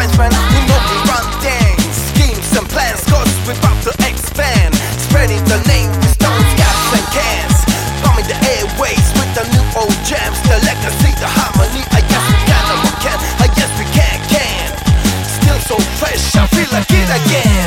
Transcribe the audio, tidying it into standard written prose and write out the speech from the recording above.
management, you know we run things, schemes and plans, cause we're about to expand, spreading the name with stones, caps and cans, bombing the airways with the new old jams, the legacy, the harmony. I guess we can, I guess we can. Still so fresh, I feel like it again.